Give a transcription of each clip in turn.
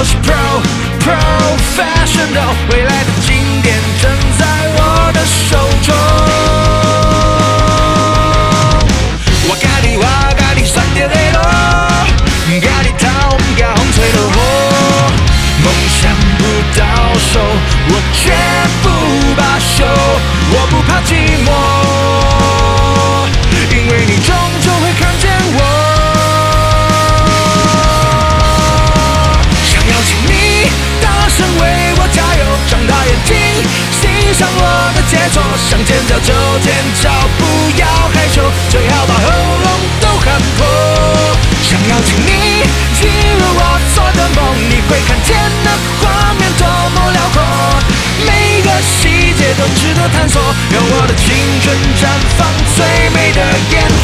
都是 professional， 未来的经典正在我的手中。我咖喱酸甜的路，咖喱头咖红吹的火，梦想不到手，我绝不罢休，我不怕寂寞，因为你终究会看见我。想要请你大声为我加油，张大眼睛欣赏我的杰作，想尖叫就尖叫，不要害羞，最好把喉咙都喊破。想要请你进入我做的梦，你会看见那画面多么辽阔，每个细节都值得探索，让我的青春绽放最美的烟火。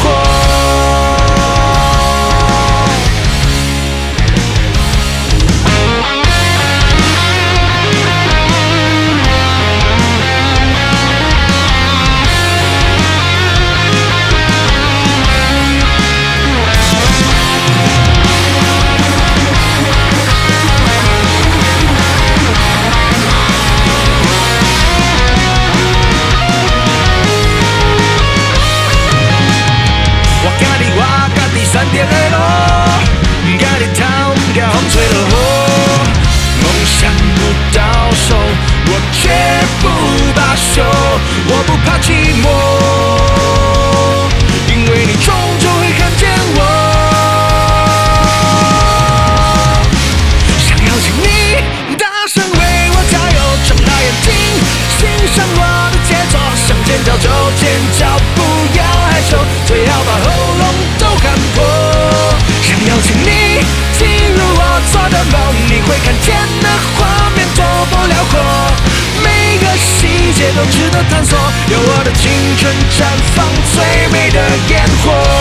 酸甜的路，咖喱汤咖红吹的火，梦想不到手，我绝不罢休，我不怕寂寞，因为你终究会看见我。想要请你大声为我加油，睁大眼睛欣赏我的杰作，想尖叫就尖叫，不要害羞，最好把喉咙都喊破。想要请你进入我做的梦，你会看见那画面多么辽阔，每个细节都值得探索，有我的青春绽放最美的烟火。